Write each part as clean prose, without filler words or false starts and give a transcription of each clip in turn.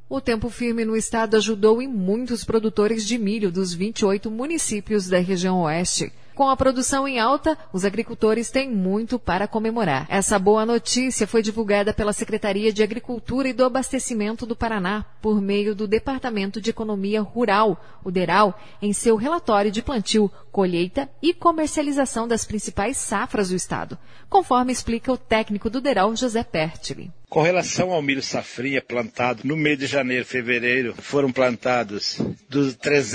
O tempo firme no estado ajudou em muitos produtores de milho dos 28 municípios da região oeste. Com a produção em alta, os agricultores têm muito para comemorar. Essa boa notícia foi divulgada pela Secretaria de Agricultura e do Abastecimento do Paraná, por meio do Departamento de Economia Rural, o DERAL, em seu relatório de plantio, colheita e comercialização das principais safras do estado, conforme explica o técnico do DERAL, José Pertile. Com relação ao milho safrinha plantado no mês de janeiro e fevereiro, foram plantados dos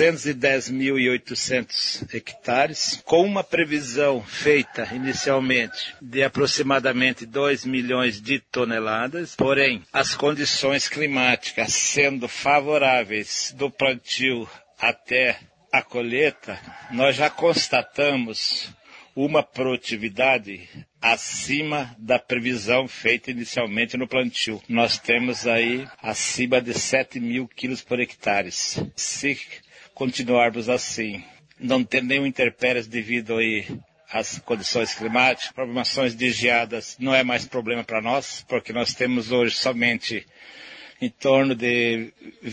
310.800 hectares, com uma previsão feita inicialmente de aproximadamente 2 milhões de toneladas, porém as condições climáticas sendo favoráveis do plantio até a colheita, nós já constatamos uma produtividade acima da previsão feita inicialmente no plantio. Nós temos aí acima de 7.000 quilos por hectare. Se continuarmos assim, não tendo nenhum intempéries devido aí às condições climáticas, programações de geadas não é mais problema para nós, porque nós temos hoje somente em torno de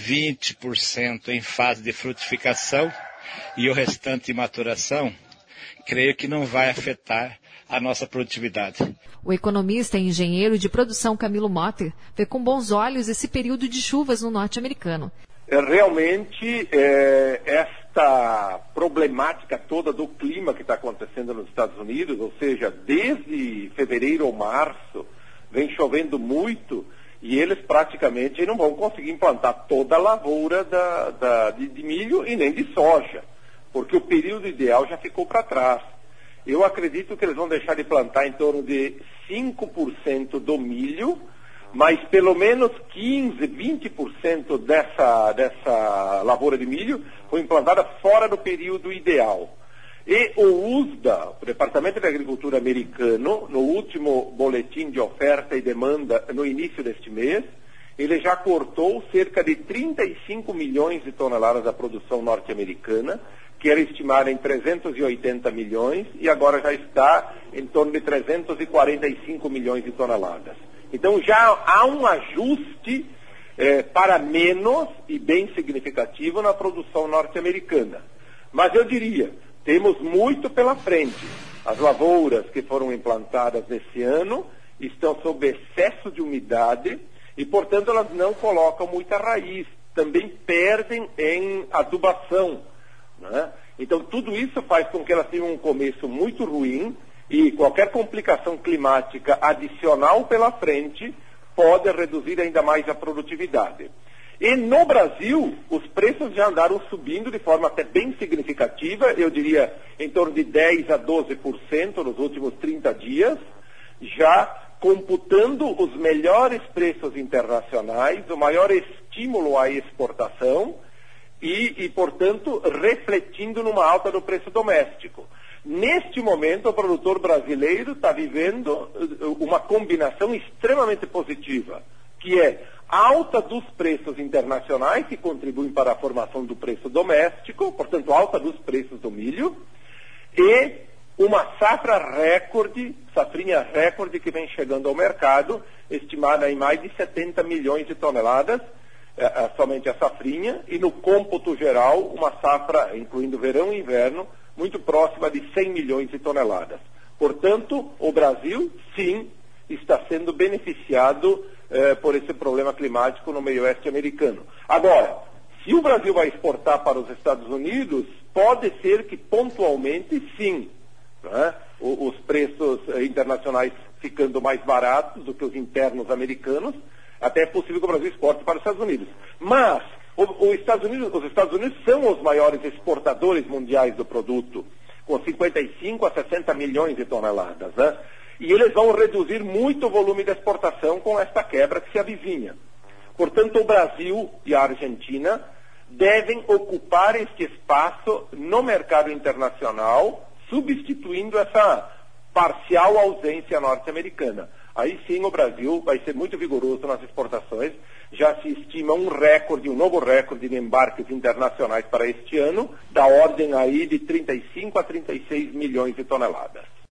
20% em fase de frutificação e o restante em maturação. Creio que não vai afetar a nossa produtividade. O economista e engenheiro de produção Camilo Motter vê com bons olhos esse período de chuvas no norte-americano. Realmente, esta problemática toda do clima que está acontecendo nos Estados Unidos, ou seja, desde fevereiro ou março, vem chovendo muito e eles praticamente não vão conseguir implantar toda a lavoura de milho e nem de soja, porque o período ideal já ficou para trás. Eu acredito que eles vão deixar de plantar em torno de 5% do milho, mas pelo menos 15%, 20% dessa lavoura de milho foi implantada fora do período ideal. E o USDA, o Departamento de Agricultura americano, no último boletim de oferta e demanda no início deste mês, ele já cortou cerca de 35 milhões de toneladas da produção norte-americana, que era estimada em 380 milhões, e agora já está em torno de 345 milhões de toneladas. Então já há um ajuste para menos e bem significativo na produção norte-americana. Mas eu diria, temos muito pela frente. As lavouras que foram implantadas nesse ano estão sob excesso de umidade e, portanto, elas não colocam muita raiz. Também perdem em adubação. Né? Então, tudo isso faz com que elas tenham um começo muito ruim e qualquer complicação climática adicional pela frente pode reduzir ainda mais a produtividade. E no Brasil, os preços já andaram subindo de forma até bem significativa, eu diria em torno de 10% a 12% nos últimos 30 dias, já computando os melhores preços internacionais, o maior estímulo à exportação, e, portanto, refletindo numa alta do preço doméstico. Neste momento, o produtor brasileiro está vivendo uma combinação extremamente positiva, que é alta dos preços internacionais, que contribuem para a formação do preço doméstico, portanto, alta dos preços do milho, e uma safrinha recorde que vem chegando ao mercado, estimada em mais de 70 milhões de toneladas, somente a safrinha, e no cômputo geral, uma safra, incluindo verão e inverno, muito próxima de 100 milhões de toneladas. Portanto, o Brasil, sim, está sendo beneficiado por esse problema climático no meio oeste americano. Agora, se o Brasil vai exportar para os Estados Unidos, pode ser que pontualmente, sim, né? Os preços internacionais ficando mais baratos do que os internos americanos, até é possível que o Brasil exporte para os Estados Unidos. Mas os Estados Unidos são os maiores exportadores mundiais do produto, com 55 a 60 milhões de toneladas. Né? E eles vão reduzir muito o volume de exportação com esta quebra que se avizinha. Portanto, o Brasil e a Argentina devem ocupar este espaço no mercado internacional, substituindo essa parcial ausência norte-americana. Aí sim o Brasil vai ser muito vigoroso nas exportações. Já se estima um novo recorde de embarques internacionais para este ano, da ordem aí de 35 a 36 milhões de toneladas.